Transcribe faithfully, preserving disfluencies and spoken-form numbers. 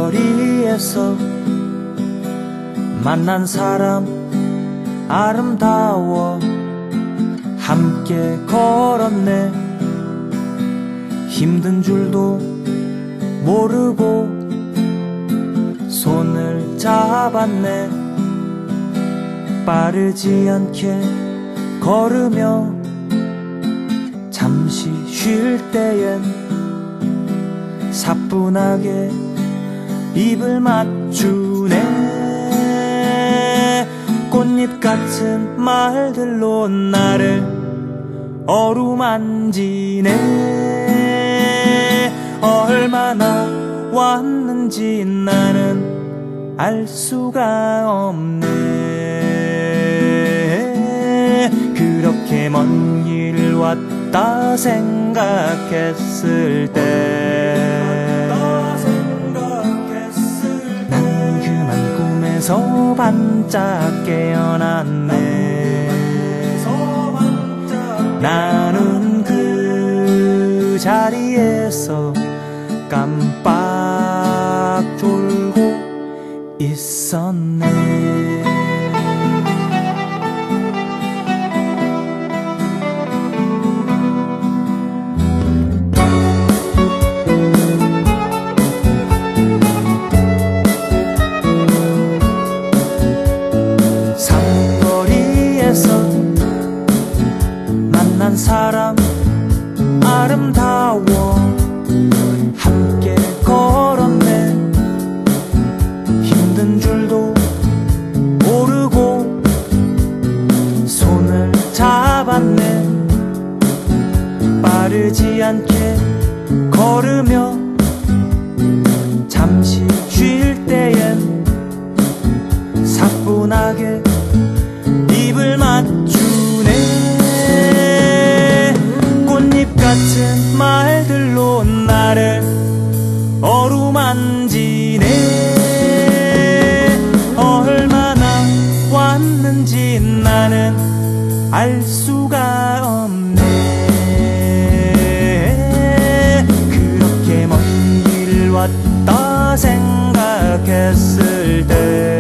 삼거리에서 만난 사람 아름다워 함께 걸었네. 힘든 줄도 모르고 손을 잡았네. 빠르지 않게 걸으며 잠시 쉴 때엔 사뿐하게 입을 맞추네. 꽃잎 같은 말들로 나를 어루만지네. 얼마나 왔는지 나는 알 수가 없네. 그렇게 먼 길을 왔다 생각했을 때 난 그만 꿈에서 반짝 깨어났네. 나는 그 자리에서 깜빡 졸고 있었네. 삼거리에서 만난 사람 아름다워 함께 걸었네. 힘든 줄도 모르고 손을 잡았네. 빠르지 않게 걸으며 잠시 쉴 때엔 사뿐하게 입을 맞추네. 꽃잎 같은 말들로 나를 어루만지네. 얼마나 왔는지 나는 알 수가 없네. 그렇게 먼 길을 왔다 생각했을 때